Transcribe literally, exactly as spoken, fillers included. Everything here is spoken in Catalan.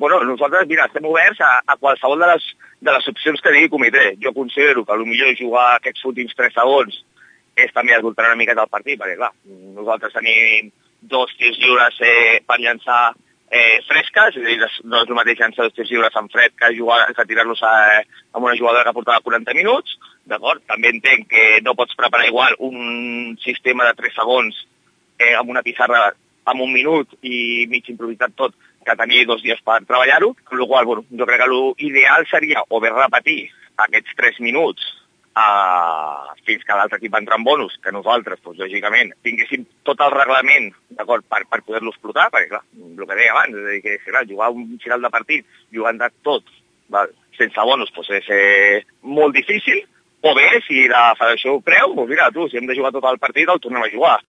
bueno, nosaltres, mira, estem oberts a, a qualsevol de les, de les opcions que digui comitè. Jo considero que potser jugar aquests últims tres segons és també adulterar una miqueta el partit, perquè clar, nosaltres tenim dos tirs lliures eh, per llançar eh, fresques, és a dir, no és el mateix llançar dos tirs lliures en fred que, jugar, que tirar-los a, a una jugadora que portava quaranta minuts, d'acord? També entenc que no pots preparar igual un sistema de tres segons eh, amb una pissarra amb un minut i mig improvisat tot, que tenir dos dies per treballar-ho, amb la qual cosa, bueno, jo crec que l'ideal seria o bé repetir aquests tres minuts Uh, fins que l'altre equip va entrar en bonus, que nosaltres, doncs, lògicament, tinguéssim tot el reglament d'acord per, per poder-lo explotar, perquè, clar, el que deia abans, és a dir, que clar, jugar un final de partit, jugant de tot, val, sense bonus, doncs és eh, molt difícil, o bé, si la federació ho creu, doncs mira, tu, si hem de jugar tot el partit, el tornem a jugar.